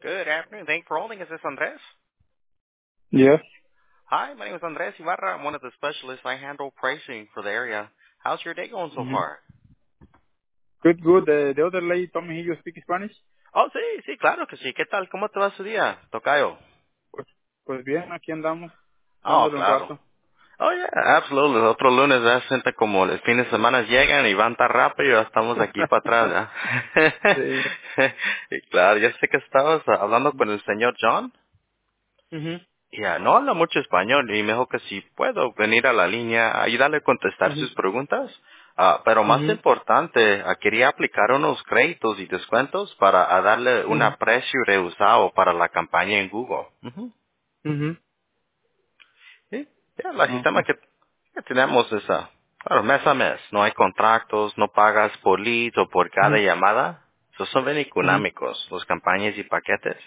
Good afternoon. Thank you for holding. Is this Andres? Yes. Hi, my name is Andres Ibarra. I'm one of the specialists. I handle pricing for the area. How's your day going so Mhm. far? Good, good. The other lady told me you speak Spanish. Oh, sí, sí, claro que sí. ¿Qué tal? ¿Cómo te va su día, Tocayo? Pues bien, aquí andamos, Oh, dándole un claro. rato. Oh, yeah, absolutely. Otro lunes ya siente como el fin de semana llegan y van tan rápido, ya estamos aquí para atrás, ¿ya? Sí. Y claro, ya sé que estabas hablando con el señor John. Mhm. Ya, no habla mucho español y me dijo que si puedo venir a la línea, ayudarle a contestar Mhm. sus preguntas. Pero más Mhm. importante, quería aplicar unos créditos y descuentos para darle un Mhm. precio reusado para la campaña en Google. Ujú. Mhm. Sí, ya, el sistema Okay. que tenemos es, claro, mes a mes. No hay contratos, no pagas por leads o por cada Mhm. llamada. Esos son bien Mhm. económicos, los campañas y paquetes.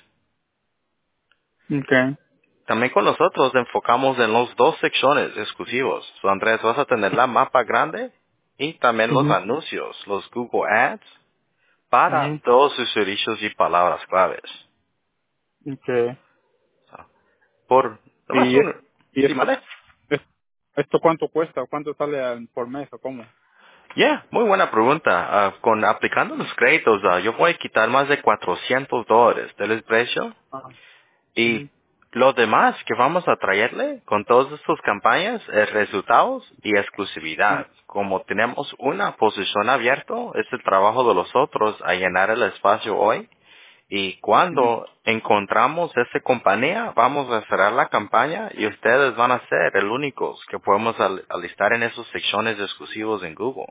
Okay. También con nosotros enfocamos en los dos secciones exclusivos. So, Andrés, vas a tener la mapa grande y también los Mhm. anuncios, los Google Ads, para Mhm. todos sus servicios y palabras claves. Okay. So, por nomás ¿Y, un... y Sí, ¿vale? esto cuánto cuesta? ¿Cuánto sale por mes o cómo? Yeah, muy buena pregunta. Con aplicando los créditos, yo voy a quitar más de $400 del precio. Ah. Y Mhm. lo demás que vamos a traerle con todas estas campañas es resultados y exclusividad. Como tenemos una posición abierta, es el trabajo de los otros a llenar el espacio hoy. Y Mhm. cuando encontramos esa compañía, vamos a cerrar la campaña y ustedes van a ser el únicos que podemos alistar en esas secciones exclusivos en Google.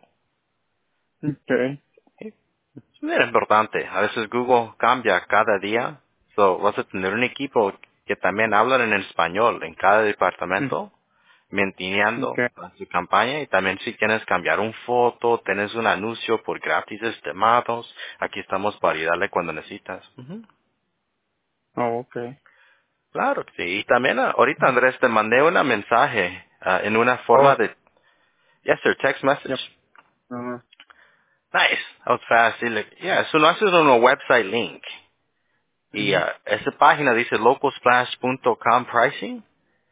Okay. Es bien importante. A veces Google cambia cada día. So, vas a tener un equipo que también hablan en español en cada Mhm. departamento, manteniendo Okay. su campaña. Y también si quieres cambiar un foto, tienes un anuncio por gratis estimados, aquí estamos para ayudarle cuando necesitas. Ujú. Oh, okay. Claro que sí. Y también ahorita, Andrés, te mandé un mensaje en una Oh, forma de, yes sir, text message. yep. Uh, Nice. That was fast. Yeah, so no haces un website link. Y mhm. esa página dice localsplash.com pricing.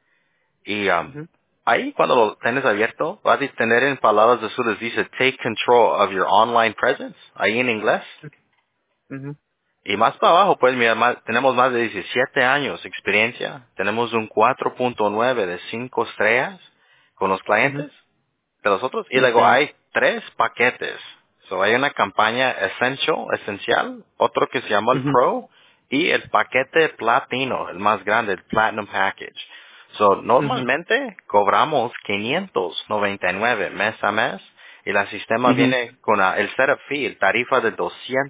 Y Mhm. ahí cuando lo tienes abierto, vas a tener en palabras azules dice take control of your online presence. Ahí en inglés. Mhm. Y más para abajo, pues mira, tenemos más de 17 años de experiencia. Tenemos un 4.9 de 5 estrellas con los Mhm. clientes de los otros. Y luego Okay. hay 3 paquetes. So, hay una campaña esencial, otro que se llama el Mhm. Pro y el paquete platino, el más grande, el Platinum Package. So, Mhm. normalmente cobramos 599 mes a mes y el sistema Mhm. viene con el setup fee, el tarifa de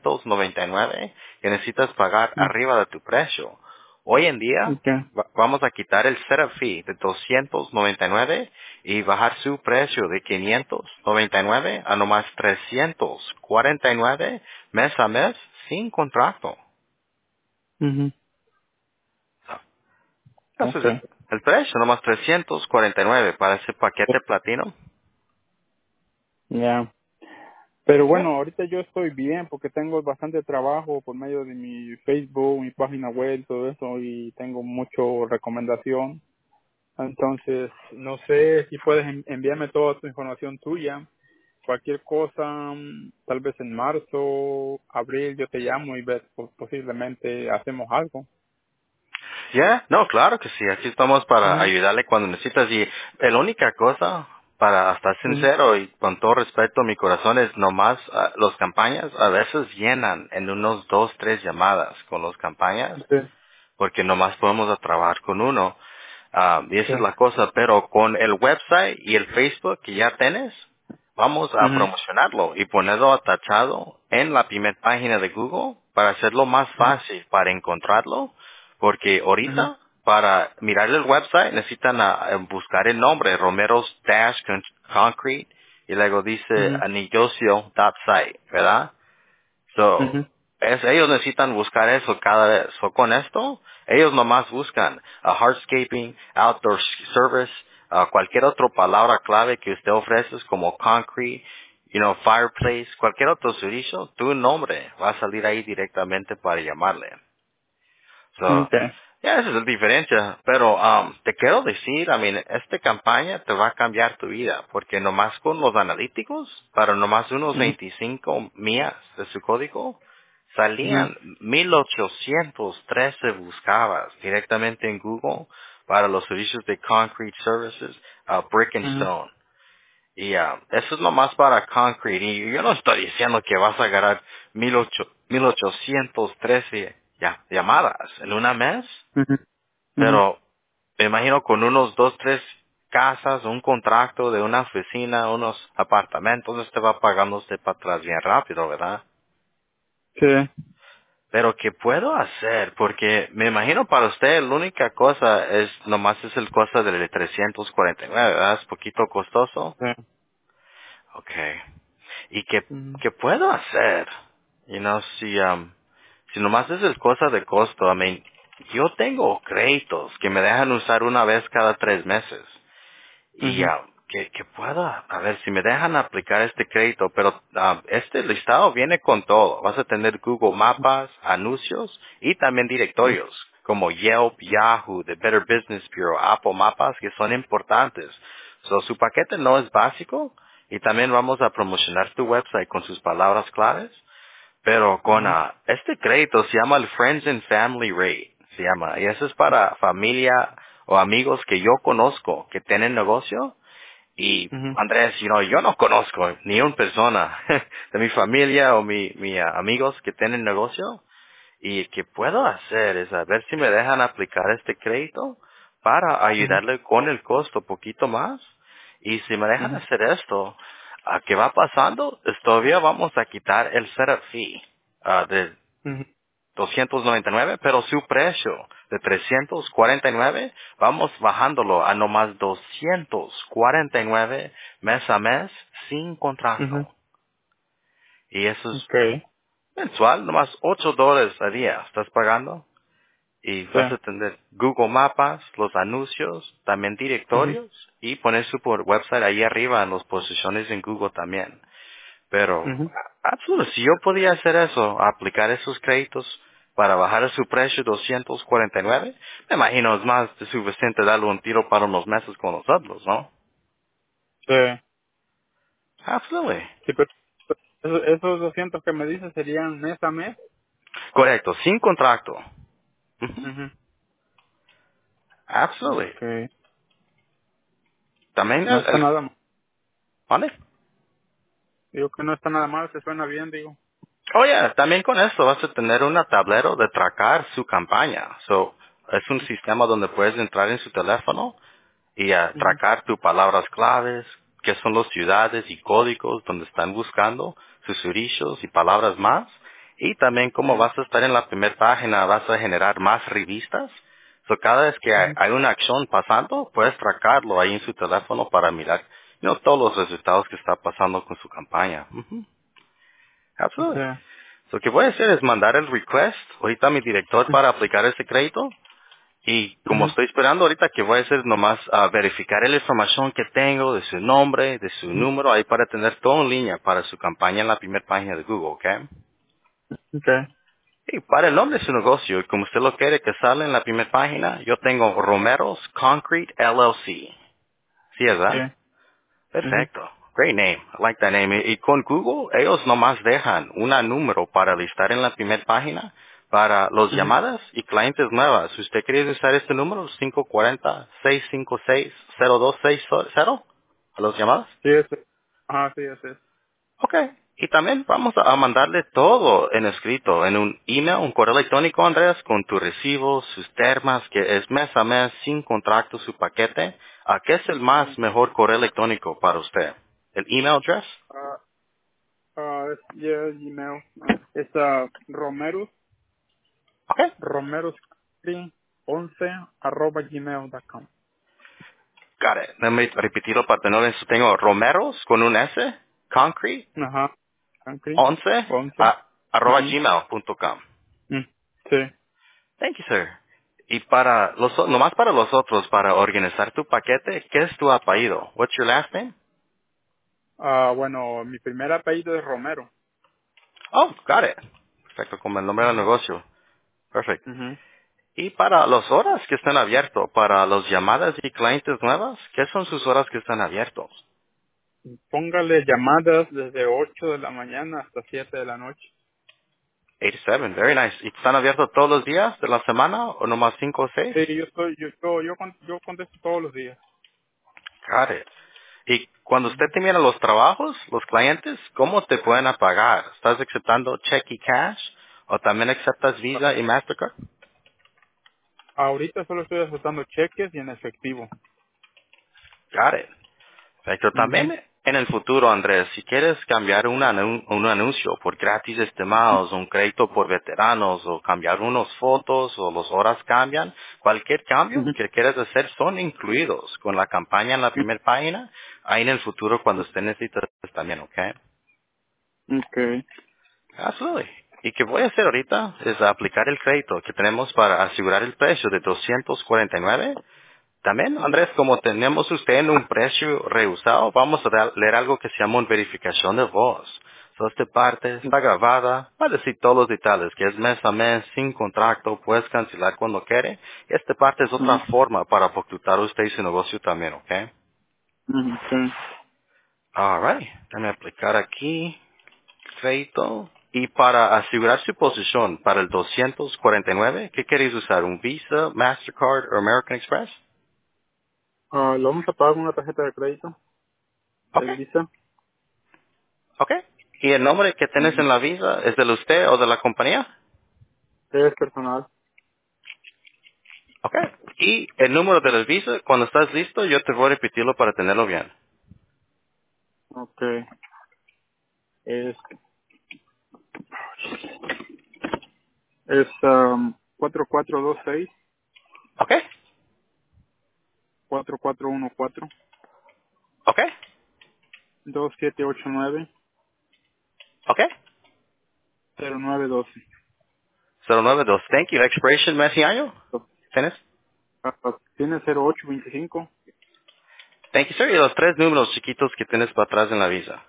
299 que necesitas pagar Mm, arriba de tu precio. Hoy en día okay. vamos a quitar el setup fee de 299 y bajar su precio de 599 a nomás 349 mes a mes sin contrato. Mhm. Entonces Okay. el precio nomás 349 para ese paquete platino. Ya. Pero Yeah. bueno, ahorita yo estoy bien porque tengo bastante trabajo por medio de mi Facebook, mi página web, todo eso y tengo mucho recomendación. Entonces, no sé si puedes enviarme toda tu información tuya. Cualquier cosa, tal vez en marzo, abril, yo te llamo y ves, posiblemente hacemos algo. Yeah, no, claro que sí. Aquí estamos para Mhm. ayudarle cuando necesitas. Y la única cosa, para estar Mhm. sincero y con todo respeto a mi corazón, es nomás las campañas a veces llenan en unos 2, 3 llamadas con las campañas, Sí, porque nomás podemos trabajar con uno. Y sí. esa es la cosa. Pero con el website y el Facebook que ya tienes, vamos a Mhm. promocionarlo y ponerlo atachado en la primera página de Google para hacerlo más fácil para encontrarlo, porque Mhm. ahorita para mirar el website necesitan buscar el nombre Romero's Dash Concrete y luego dice Mhm. anillocio.site, ¿verdad? So, Mhm. ellos necesitan buscar eso cada vez. So, con esto, ellos nomás buscan hardscaping, outdoor service, cualquier otra palabra clave que usted ofrece como concrete, fireplace, cualquier otro servicio, tu nombre va a salir ahí directamente para llamarle. So, Okay. ya esa es la diferencia. Pero te quiero decir, esta campaña te va a cambiar tu vida, porque nomás con los analíticos, para nomás unos Ujú, 25 millas de su código, ujú, salían 1813 buscabas directamente en Google para los servicios de Concrete Services, Brick and ujú, Stone. Y eso es nomás para Concrete. Y yo no estoy diciendo que vas a ganar 1813 llamadas en una mes, ujú, ujú. pero me imagino con unos dos, tres casas, un contrato de una oficina, unos apartamentos, usted va pagando usted para atrás bien rápido, ¿verdad? Sí. Pero ¿qué puedo hacer? Porque me imagino para usted la única cosa es, nomás es el costo del 349, ¿verdad? Es poquito costoso. Sí. Okay. ¿Y qué, Ujú, qué puedo hacer? Si nomás es el cosa de costo, yo tengo créditos que me dejan usar una vez cada 3 meses. Y ujú, que pueda, a ver, si me dejan aplicar este crédito, pero este listado viene con todo. Vas a tener Google Mapas, anuncios y también ujú, directorios como Yelp, Yahoo, The Better Business Bureau, Apple Mapas, que son importantes. So, su paquete no es básico y también vamos a promocionar tu website con sus palabras claves, pero con ujú, este crédito se llama el Friends and Family Rate, se llama, y eso es para familia o amigos que yo conozco que tienen negocio. Y ujú, Andrés, yo no conozco ni una persona de mi familia o mi amigos que tienen negocio. Y que puedo hacer es a ver si me dejan aplicar este crédito para ujú, ayudarle con el costo poquito más. Y si me dejan ujú, hacer esto, ¿qué va pasando? Todavía vamos a quitar el setup fee de ujú, 299, pero su precio de 349, vamos bajándolo a nomás 249 mes a mes sin ujú. contrato. Y eso es Okay. mensual, nomás $8 a día estás pagando. Y Sí. vas a tener Google Mapas, los anuncios, también Ujú, directorios y poner su website ahí arriba en las posiciones en Google también. Pero, ujú. absolutamente, si yo podía hacer eso, aplicar esos créditos para bajar su precio 249, me imagino es más de suficiente darle un tiro para unos meses con nosotros, ¿no? Sí. Absolutely. Sí, pero esos 200 que me dices serían mes a mes. Correcto, sin contrato. Ujú. Ujú. Absolutely. Okay. También No está nada mal. ¿vale? Digo que no está nada mal, se suena bien, digo. Oye, también con esto vas a tener un tablero de tracar su campaña. So, es un sistema donde puedes entrar en su teléfono y Ujú, tracar tus palabras claves, qué son las ciudades y códigos donde están buscando sus servicios y palabras más. Y también como ujú, vas a estar en la primera página, vas a generar más revistas. So, cada vez que hay, ujú. hay una acción pasando, puedes tracarlo ahí en su teléfono para mirar todos los resultados que está pasando con su campaña. Ujú. Sí. Absolutely. Lo que voy a hacer es mandar el request ahorita a mi director para aplicar ese crédito. Y como Ujú, estoy esperando ahorita que voy a hacer nomás verificar la información que tengo de su nombre, de su ujú. número, ahí para tener todo en línea para su campaña en la primera página de Google, ¿ok? Okay. Y para el nombre de su negocio, como usted lo quiere que sale en la primera página, yo tengo Romero's Concrete LLC. ¿Sí, Sí. verdad? Ujú, Perfecto. Great name. I like that name. Y con Google, ellos nomás dejan un número para listar en la primera página para las ujú. llamadas y clientes nuevas. Si usted quiere usar este número, 540-656-0260, a las llamadas. Sí, ese. Ajá, sí, ese es. Ok. Y también vamos a mandarle todo en escrito, en un email, un correo electrónico, Andrés, con tu recibo, sus termas, que es mes a mes, sin contrato, su paquete. ¿A qué es el más Ujú. mejor correo electrónico para usted? ¿El email address? Ah, es yeah, Gmail. Es Romerus, Ok. romerus11@gmail.com. Got it. Déjame repetirlo para tener eso. Tengo Romeros con un S, concrete, Ajá. Concrete 11, 11. arroba Ujú. gmail.com. Mm, sí. Thank you, sir. Y para nomás para los otros, para organizar tu paquete, ¿qué es tu apellido? What's your last name? Bueno, mi primer apellido es Romero. Oh, got it. Perfecto, como el nombre del Ujú. negocio. Perfect. Ujú. Y para las horas que están abiertos, para las llamadas y clientes nuevas, ¿qué son sus horas que están abiertos? Póngale llamadas desde 8 de la mañana hasta 7 de la noche. 8 to 7, very nice. ¿Y están abiertos todos los días de la semana o nomás 5 o 6? Sí, yo contesto todos los días. Got it. Y cuando usted Ujú. termina los trabajos, los clientes, ¿cómo te pueden pagar? ¿Estás aceptando cheque y cash? ¿O también aceptas Visa y Mastercard? Ahorita solo estoy aceptando cheques y en efectivo. Got it. Perfecto. Ujú. También en el futuro, Andrés, si quieres cambiar un anuncio por gratis estimados, un crédito por veteranos, o cambiar unas fotos, o las horas cambian, cualquier cambio Ujú. que quieras hacer son incluidos con la campaña en la primera página, ahí en el futuro cuando usted necesite también, ¿ok? Okay. Absolutely. Y que voy a hacer ahorita es aplicar el crédito que tenemos para asegurar el precio de 249. También, Andrés, como tenemos usted en un precio rehusado, vamos a leer algo que se llama una verificación de voz. So, esta parte está grabada, va a decir todos los detalles, que es mes a mes, sin contrato, puedes cancelar cuando quiere. Esta parte es otra Ujú. forma para ocultar usted y su negocio también, ¿ok? Ujú. Sí. Alright, déjame aplicar aquí, crédito. Y para asegurar su posición para el 249, ¿qué queréis usar? ¿Un Visa, Mastercard o American Express? Lo vamos a pagar con una tarjeta de crédito Ok. del Visa. Ok. ¿Y el nombre que tienes Ujú. en la visa es de usted o de la compañía? Es personal. Ok. Y el número de la visa, cuando estás listo, yo te voy a repetirlo para tenerlo bien. Okay. Es, es 4426 Ok. 4414 Ok. 2789 Ok. 0912. 092. Thank you. Expiration mes y año. ¿Tienes? Tiene 0825 Thank you, sir. Y los tres números chiquitos que tienes para atrás en la visa.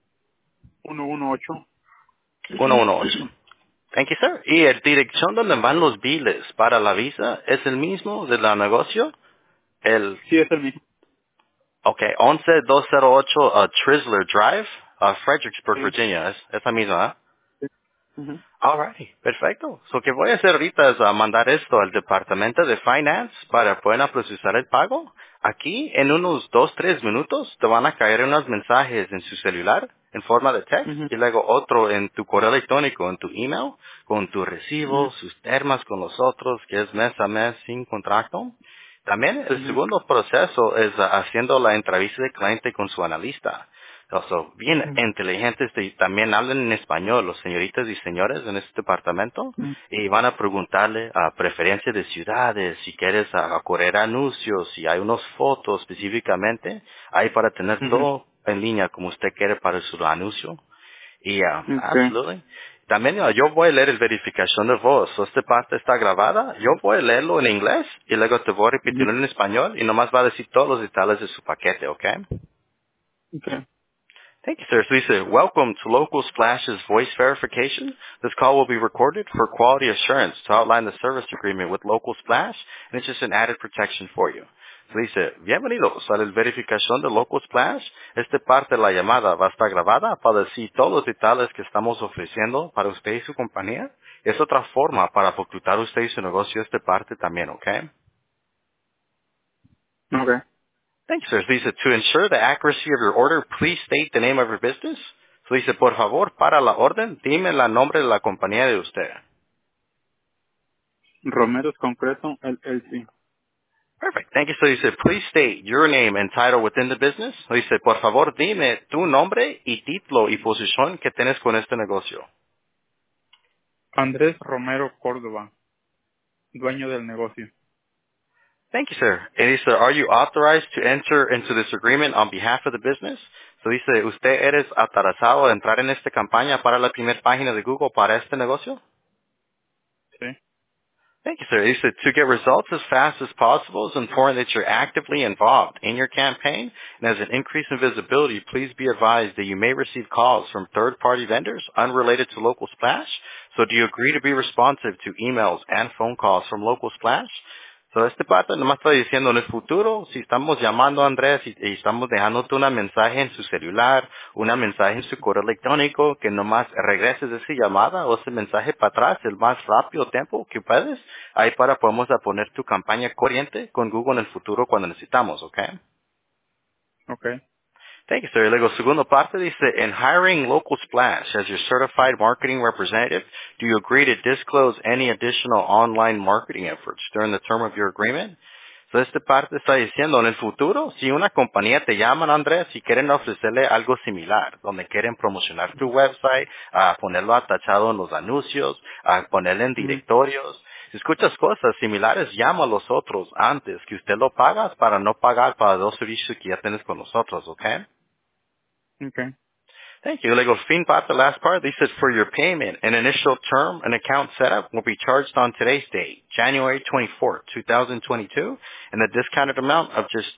118. 118. Thank you, sir. ¿Y la dirección donde van los biles para la visa es el mismo de la negocio? El, Sí, es el mismo. ok, 11208 Trisler Drive, Fredericksburg, Sí. Virginia. Es la misma, ¿eh? Sí. Ujú. Alrighty, perfecto. Lo que voy a hacer ahorita es mandar esto al departamento de finance para poder procesar el pago. Aquí, en unos 2, 3 minutos, te van a caer unos mensajes en su celular en forma de text Ujú. y luego otro en tu correo electrónico, en tu email, con tu Ujú. recibo, sus termas con nosotros, que es mes a mes sin contrato. También el Ujú. segundo proceso es haciendo la entrevista de cliente con su analista. So, bien inteligentes y también hablan en español los señoritas y señores en este departamento Ujú. y van a preguntarle a preferencia de ciudades, si quieres correr anuncios, si hay unas fotos específicamente, ahí para tener Ujú. todo en línea como usted quiere para su anuncio. Y Okay. absolutely. También yo voy a leer el verificación de voz. So, esta parte está grabada. Yo voy a leerlo en inglés y luego te voy a Ujú. repetirlo en español y nomás va a decir todos los detalles de su paquete, ¿ok? Okay. Thank you, sir. So Lisa, welcome to Local Splash's voice verification. This call will be recorded for quality assurance to outline the service agreement with Local Splash, and it's just an added protection for you. So Lisa, bienvenidos a la verificación de Local Splash. Esta parte de la llamada va a estar grabada para decir todos los detalles que estamos ofreciendo para usted y su compañía. Es otra forma para ocultar usted y su negocio esta parte también, ¿ok? Okay. Thank you, sir. Lisa, to ensure the accuracy of your order, please state the name of your business. So dice, por favor, para la orden, dime el nombre de la compañía de usted. Romero's Concreto, LLC. Perfect. Thank you. So dice, please state your name and title within the business. So dice, por favor, dime tu nombre y título y posición que tienes con este negocio. Andrés Romero Córdoba, dueño del negocio. Thank you, sir. And dice, are you authorized to enter into this agreement on behalf of the business? So dice, ¿usted eres autorizado a entrar en esta campaña para la primera página de Google para este negocio? Sí. Thank you, sir. He said, to get results as fast as possible, it's important that you're actively involved in your campaign. And as an increase in visibility, please be advised that you may receive calls from third-party vendors unrelated to Local Splash. So do you agree to be responsive to emails and phone calls from Local Splash? So este parte nomás está diciendo en el futuro, si estamos llamando a Andrés y estamos dejándote un mensaje en su celular, un mensaje en su correo electrónico, que nomás regreses esa llamada o ese mensaje para atrás el más rápido tiempo que puedes, ahí para podemos a poner tu campaña corriente con Google en el futuro cuando necesitamos, ¿ok? Okay. Thank you, sir. Y luego, segundo parte dice, in hiring Local Splash as your certified marketing representative, do you agree to disclose any additional online marketing efforts during the term of your agreement? So, esta parte está diciendo, en el futuro, si una compañía te llama, Andrés, y quieren ofrecerle algo similar, donde quieren promocionar tu website, ponerlo atachado en los anuncios, ponerlo en Mhm. directorios, si escuchas cosas similares, llama a los otros antes que usted lo pagas para no pagar para los servicios que ya tienes con nosotros, ¿ok? Okay. Thank you. Legal fin part, the last part, they said for your payment, an initial term and account setup will be charged on today's date, January 24th, 2022, and the discounted amount of just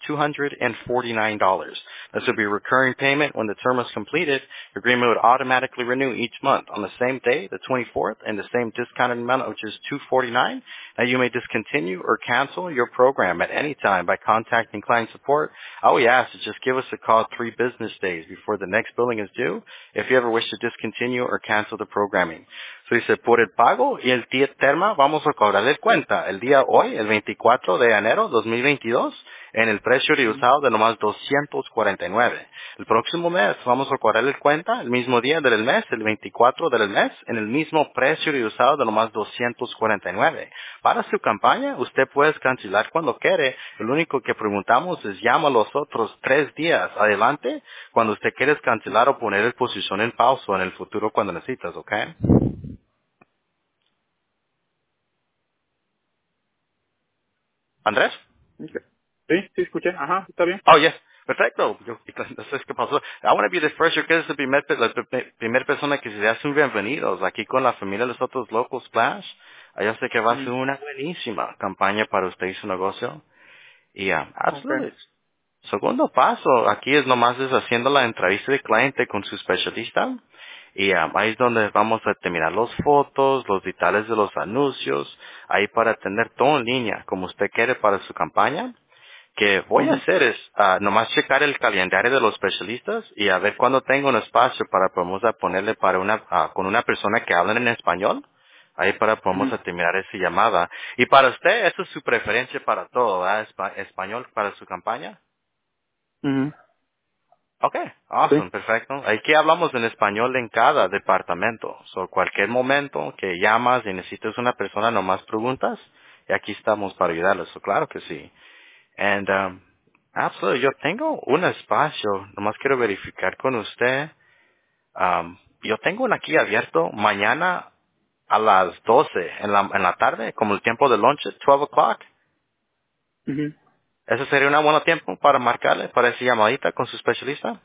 $249. This will be a recurring payment when the term is completed. Your agreement would automatically renew each month on the same day, the 24th, and the same discounted amount of just $249. Now you may discontinue or cancel your program at any time by contacting client support. All we ask is just give us a call 3 business days before the next billing is due if you ever wish to discontinue or cancel the programming. So dice, por el pago y el día terma vamos a cobrarle cuenta el día hoy, el 24 de enero 2022, en el precio reusado de nomás 249. El próximo mes vamos a cobrarle cuenta el mismo día del mes, el 24 del mes, en el mismo precio reusado de nomás 249. Para su campaña, usted puede cancelar cuando quiere. Lo único que preguntamos es llama los otros 3 días adelante cuando usted quiere cancelar o poner el posición en pausa en el futuro cuando necesitas, ¿ok? ¿Andrés? Okay. Sí, sí escuché. Ajá, está bien. Oh, yes. Perfecto. No sé qué pasó. I want to be the first. Yo quiero ser la primera persona que se hace un bienvenidos aquí con la familia de los otros Local Splash. Yo sé que va a ser Mhm. una buenísima campaña para usted y su negocio. Y, Okay. absolutely. Segundo paso, aquí es nomás es haciendo la entrevista de cliente con su especialista. Y ahí es donde vamos a terminar las fotos, los detalles de los anuncios, ahí para tener todo en línea, como usted quiere para su campaña. Que voy a Mhm. hacer es nomás checar el calendario de los especialistas y a ver cuándo tengo un espacio para podemos a ponerle para con una persona que habla en español. Ahí para podemos Mhm. a terminar esa llamada. Y para usted, esa es su preferencia para todo, ¿verdad? Español para su campaña. Mhm. Okay, Sí. awesome, perfecto. Aquí hablamos en español en cada departamento. So, cualquier momento que llamas y necesitas una persona, nomás preguntas y aquí estamos para ayudarles. So, claro que sí. And, absolutely, yo tengo un espacio, nomás quiero verificar con usted. Yo tengo un aquí abierto mañana a las 12 en la tarde, como el tiempo de lunch, 12 o'clock. Mhm. ¿Ese sería un buen tiempo para marcarle para esa llamadita con su especialista?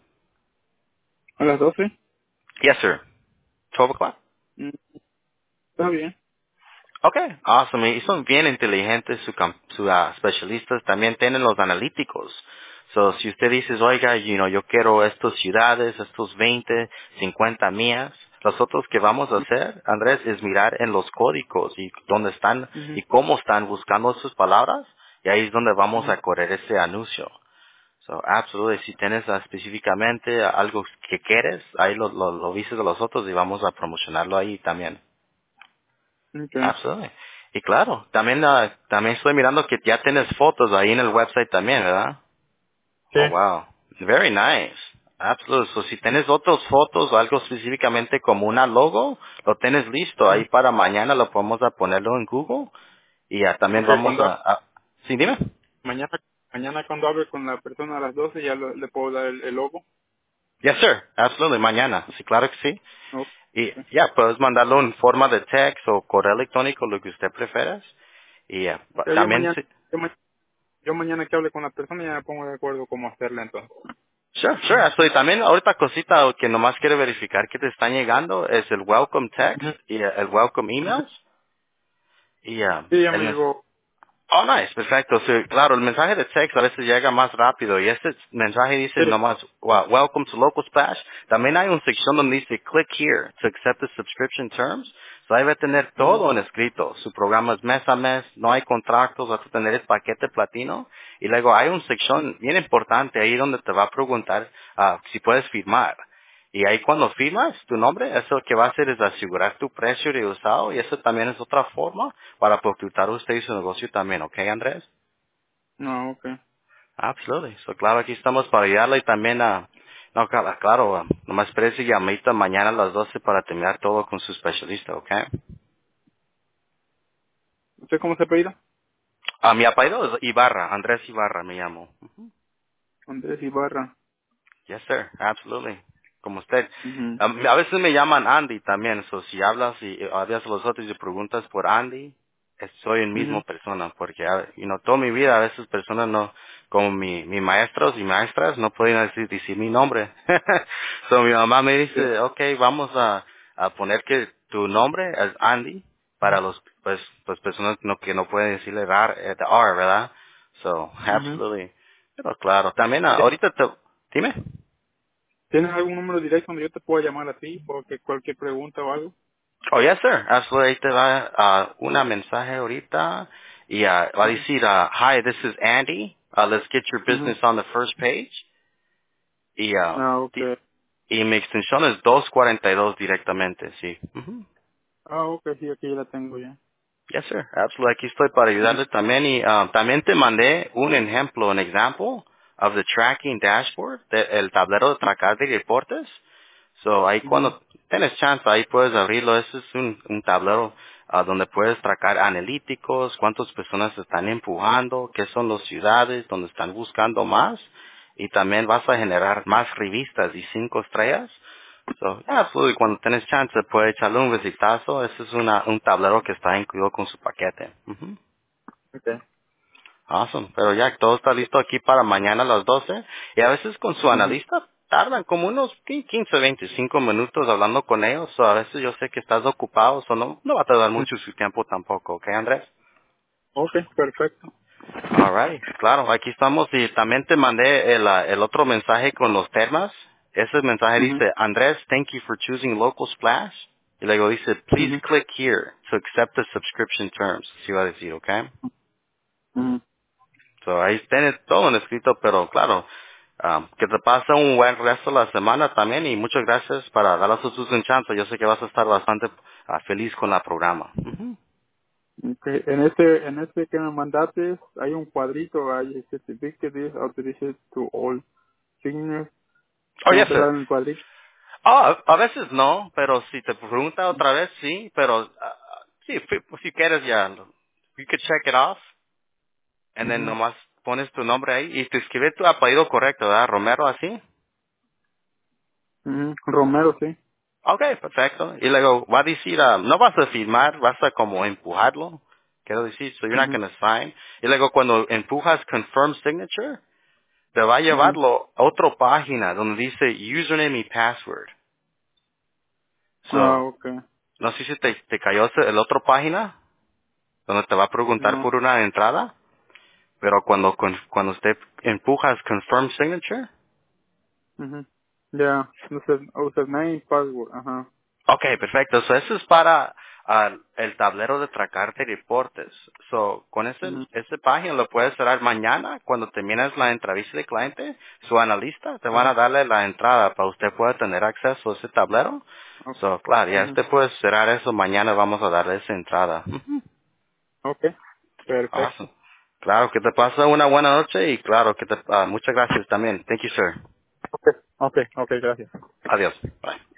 ¿A las 12? Yes, sir. 12 o'clock. Mm, está bien. Okay, awesome. Y son bien inteligentes sus especialistas. También tienen los analíticos. So, si usted dice, oiga, yo quiero estas ciudades, estos 20, 50 millas, nosotros que vamos a hacer, Andrés, es mirar en los códigos y dónde están Mhm. y cómo están buscando sus palabras. Y ahí es donde vamos Mhm. a correr ese anuncio. So, absolutely. Si tienes específicamente algo que quieres, ahí lo dices de los otros y vamos a promocionarlo ahí también. Okay. Absolutely. Y claro, también estoy mirando que ya tienes fotos ahí en el website también, ¿verdad? Sí. Oh, wow. Very nice. Absolutely. So, si tienes otras fotos o algo específicamente como una logo, lo tienes listo. Ahí Mhm. para mañana lo podemos a ponerlo en Google. Y ya también Okay, vamos sí, dime. mañana, mañana cuando hable con la persona a las 12 ya le puedo dar el logo. Yes, sir. Absolutely. Mañana. Sí, claro que sí. Okay. Y ya, puedes mandarlo en forma de text o correo electrónico, lo que usted prefiera. Y Okay, también, yo mañana que hable con la persona ya me pongo de acuerdo cómo hacerle entonces. sure, sure. Estoy también ahorita cosita que nomás quiero verificar que te están llegando es el welcome text Ujú, y el welcome ujú. emails. Y Sí, ya el me mensaje. llegó. Oh, nice, perfecto. Sí, claro, el mensaje de texto a veces llega más rápido y este mensaje dice Sí. nomás, welcome to Local Splash. También hay una sección donde dice, click here to accept the subscription terms. So ahí va a tener Ujú. todo en escrito. Su programa es mes a mes, no hay contratos, vas a tener el paquete platino. Y luego hay una sección bien importante ahí donde te va a preguntar si puedes firmar. Y ahí cuando firmas tu nombre, eso lo que va a hacer es asegurar tu precio de usado y eso también es otra forma para proyectar usted y su negocio también, ¿ok, Andrés? No, ok. Absolutely. So, claro, aquí estamos para ayudarle y también no, claro, nomás espérese y llamita mañana a las 12 para terminar todo con su especialista, ¿ok? ¿Usted cómo se apellida? Mi apellido es Ibarra, Andrés Ibarra me llamo. Andrés Ibarra. Yes, sir, absolutely. Como usted. Ujú. A veces me llaman Andy también, so si hablas y hablas a los otros y preguntas por Andy, soy el mismo Ujú. persona, porque, toda mi vida a veces personas no, como mi maestros y maestras no pueden decir mi nombre. So mi mamá me Sí. dice, okay, vamos a poner que tu nombre es Andy para los, pues personas que no pueden decirle the R, ¿verdad? So, Ujú. absolutely. Pero claro, también ¿Tienes ahorita dime. tienes algún número directo donde yo te pueda llamar a ti porque cualquier pregunta o algo? Oh, yes, sir. Absolutely. Ahí te va una mensaje ahorita y va a Ujú. decir, hi, this is Andy. Let's get your Ujú. business on the first page. Y, Ah, ok. y mi extensión es 242 directamente, sí. Ujú. Ah, ok, sí, aquí ya la tengo ya. Yes, sir. Absolutely. Aquí estoy para Ujú. ayudarle también. Y también te mandé un ejemplo, un example of the tracking dashboard, el tablero de tracar de reportes. So, ahí Ujú. cuando tienes chance, ahí puedes abrirlo. Ese es un tablero donde puedes tracar analíticos, cuántas personas están empujando, qué son las ciudades donde están buscando más. Y también vas a generar más revistas y 5 estrellas. So, yeah, absolutely. Cuando tienes chance, puede echarle un visitazo. Ese es un tablero que está incluido con su paquete. Ujú. Ok. Awesome. Pero ya todo está listo aquí para mañana a las 12. Y a veces con su Ujú. analista tardan como unos 15, 25 minutos hablando con ellos. O a veces yo sé que estás ocupado, o no va a tardar mucho su tiempo tampoco. ¿Ok, Andrés? Ok, perfecto. Alright, claro, aquí estamos y también te mandé el otro mensaje con los temas. Ese mensaje Ujú. dice, Andrés, thank you for choosing Local Splash. Y luego dice, please Ujú. click here to accept the subscription terms. Sí va a decir, ¿ok? Ujú. So ahí tiene todo en escrito, pero claro, que te pase un buen resto de la semana también y muchas gracias para dar a sus un chance. Yo sé que vas a estar bastante feliz con el programa. Ujú. Okay. En este que me mandaste hay un cuadrito, hay certificate is authorized to all seniors. Oh, Tengo yes, que sir. dar en el cuadrito. A veces no, pero si te pregunta otra vez, sí, pero sí, si quieres ya, you could check it off, and then Ujú. nomás pones tu nombre ahí y te escribe tu apellido correcto, ¿verdad? Romero, así. Ujú. Romero, sí. Okay, perfecto. Y luego va a decir, no vas a firmar, vas a como empujarlo. Quiero decir, so you're not Ujú. going to sign. Y luego cuando empujas confirm signature, te va a Ujú. llevarlo a otra página donde dice username y password. Ah, So, okay. no sé si te cayó el otro página donde te va a preguntar No. por una entrada, pero cuando usted empujas confirm signature, Ujú. Ya, username, password, ajá. okay, perfecto. So eso es para el tablero de tracarte reportes. So con Ujú. ese página lo puedes cerrar mañana cuando termines la entrevista de cliente, su analista te van Ujú. a darle la entrada para usted pueda tener acceso a ese tablero. So claro, ya Ujú. usted puede cerrar eso mañana, vamos a darle esa entrada. Ujú. Okay, Awesome. perfecto. Claro, que te pase una buena noche y claro, muchas gracias también. Thank you, sir. Okay, okay, okay, gracias. Adiós. Bye.